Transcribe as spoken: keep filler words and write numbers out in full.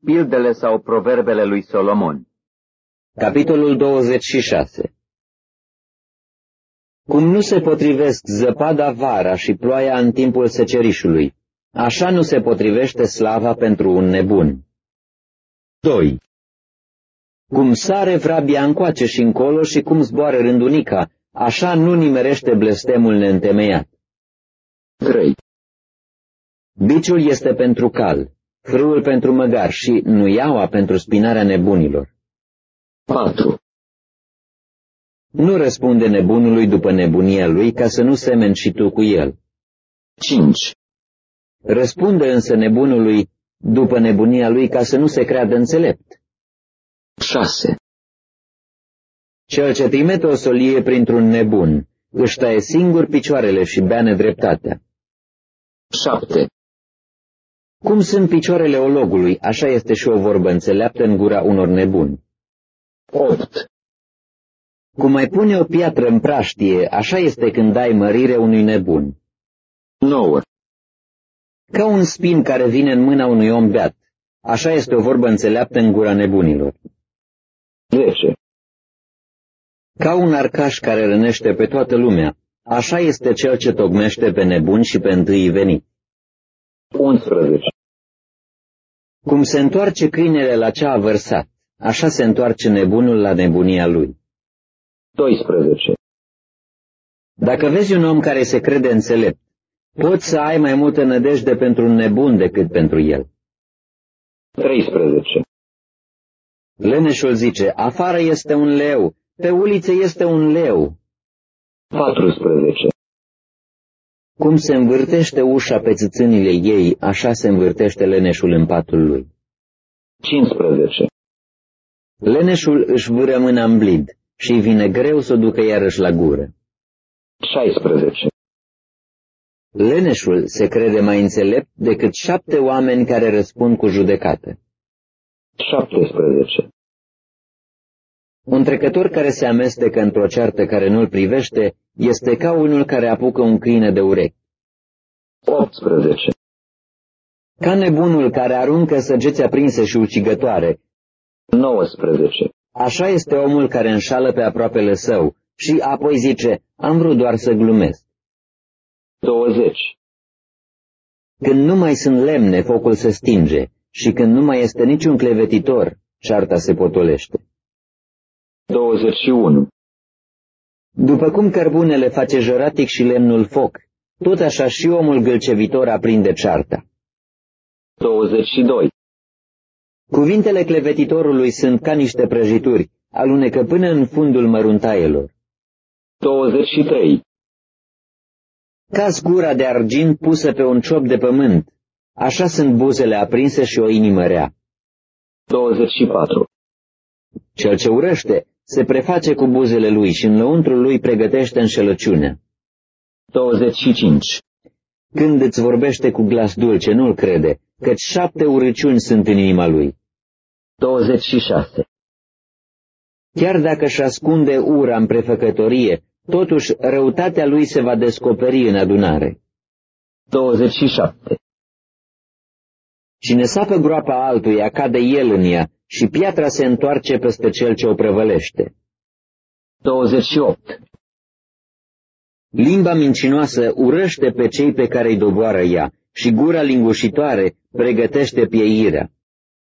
Pildele sau proverbele lui Solomon. Capitolul douăzeci și șase. Cum nu se potrivesc zăpada vara și ploaia în timpul secerișului, așa nu se potrivește slava pentru un nebun. doi. Cum sare vrabia încoace și încolo și cum zboară rândunica, așa nu nimerește blestemul neîntemeiat. trei. Biciul este pentru cal, frâul pentru măgar și nuiaua pentru spinarea nebunilor. patru. Nu răspunde nebunului după nebunia lui, ca să nu semeni și tu cu el. cinci. Răspunde însă nebunului după nebunia lui, ca să nu se creadă înțelept. șase. Cel ce trimite o solie printr-un nebun își taie singur picioarele și bea nedreptatea. șapte. Cum sunt picioarele ologului, așa este și o vorbă înțeleaptă în gura unor nebuni. opt. Cum mai pune o piatră în praștie, așa este când dai mărire unui nebun. nouă. Ca un spin care vine în mâna unui om beat, așa este o vorbă înțeleaptă în gura nebunilor. zece. Ca un arcaș care rănește pe toată lumea, așa este cel ce tocmește pe nebuni și pe întâi venit. unsprezece. Cum se întoarce câinele la ce a vărsat, așa se întoarce nebunul la nebunia lui. doisprezece. Dacă vezi un om care se crede înțelept, poți să ai mai multă nădejde pentru un nebun decât pentru el. treisprezece. Leneșul zice, afară este un leu, pe ulițe este un leu. patrusprezece. Cum se învârtește ușa pe țâțânile ei, așa se învârtește leneșul în patul lui. cincisprezece. Leneșul își vâră mâna în blid și vine greu să o ducă iarăși la gură. șaisprezece. Leneșul se crede mai înțelept decât șapte oameni care răspund cu judecată. șaptesprezece. Un trecător care se amestecă într-o ceartă care nu-l privește este ca unul care apucă un câine de urechi. optsprezece. Ca nebunul care aruncă săgeți aprinse și ucigătoare, nouăsprezece. așa este omul care înșală pe aproapele său și apoi zice, am vrut doar să glumesc. douăzeci. Când nu mai sunt lemne, focul se stinge și când nu mai este niciun clevetitor, cearta se potolește. douăzeci și unu. După cum cărbunele face jăratic și lemnul foc, tot așa și omul gâlcevitor aprinde cearta. douăzeci și doi. Cuvintele clevetitorului sunt ca niște prăjituri, alunecă până în fundul măruntaielor. douăzeci și trei. Ca zgura de argint pusă pe un ciop de pământ, așa sunt buzele aprinse și o inimă rea. douăzeci și patru. Cel ce urăște se preface cu buzele lui și în lăuntrul lui pregătește înșelăciunea. douăzeci și cinci. Când îți vorbește cu glas dulce, nu-l crede, căci șapte urăciuni sunt în inima lui. douăzeci și șase. Chiar dacă își ascunde ura în prefăcătorie, totuși răutatea lui se va descoperi în adunare. douăzeci și șapte. Cine sapă groapa altuia, cade el în ea și piatra se întoarce peste cel ce o prăvălește. douăzeci și opt. Limba mincinoasă urăște pe cei pe care îi doboară ea și gura lingușitoare pregătește pieirea.